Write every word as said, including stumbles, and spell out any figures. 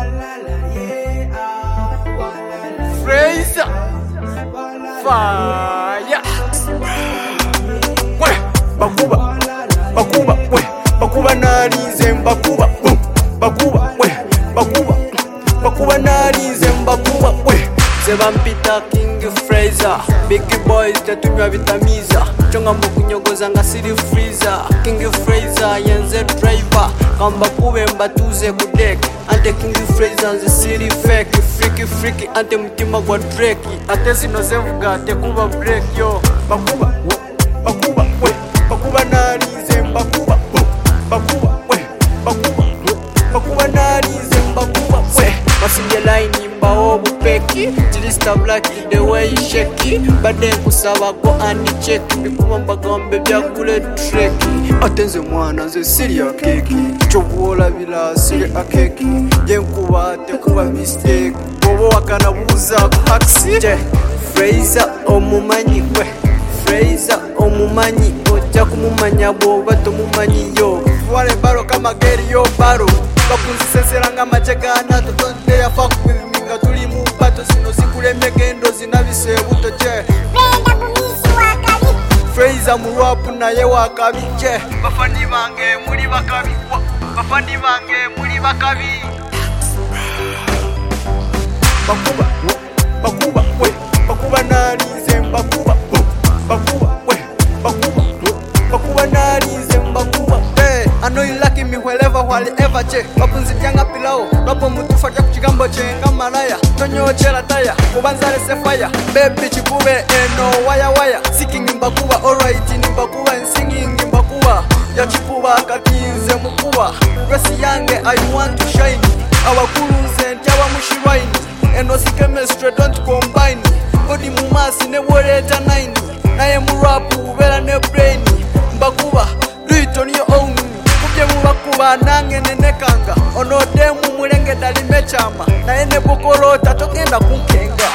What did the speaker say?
Fraser Fire we bakuba bakuba we bakuba nalize mbakuba boom bakuba we bakuba bakuba nalize mbakuba we sebampita King Fraser big boys tatunywa vitamiza chonga mbukunyogoza nga siri freezer King Fraser yenze driver kamba kube mbatuze kudek ante King Fraser nze siri fake freaky freaky ante mtima kwa Drake ate zino zevuga ate kuba break yo bakuba bakuba we bakuba nalize mbakuba bakuba we bakuba bakuba nalize mbakuba we masinye line mbaho bupeki tilista black the way shake bade kusaba ko andi check bikuba mbagambe byakule trick atenze mwana nze siri akeki chobola bila siri akeki yenkuba te kuba mistake bobo wakana buza taxi je Fraser omumanyi we Fraser omumanyi oja kumumanya boba tomumanyi yo wale baro kama geri yo baro bakunziseseranga machegana totonde yafa kubiminga tuli mu bato sino sikule megendo zinabise butoje Venda kumisi wakabi Fraser mu rap naye wakabi je bafandi bange muri bakabi bafandi bange muri bakabi bakuba bakuba we bakuba nalize mbakuba bakuba we bakuba bakuba nalize mbakuba hey I know you like me wherever whatever che bapunzi byanga pilao rapo mutufa kya kuchigambo chenga malaya tonyo chela taya kubanzale se fire baby chikube eno waya waya seeking mbakuba alright ni mbakuba and singing mbakuba ya chikuba katinze mukuba resi yange I want to shine abakuluze ntyawa mushiraini eno si chemistry don't combine body mumasi ne woreta nine naye mu rap ubera ne brain mbakuba do it on your own kubye mubakuba nange nenekanga ono demu mulenge dali mechama naye ne bokorota togenda kunkenga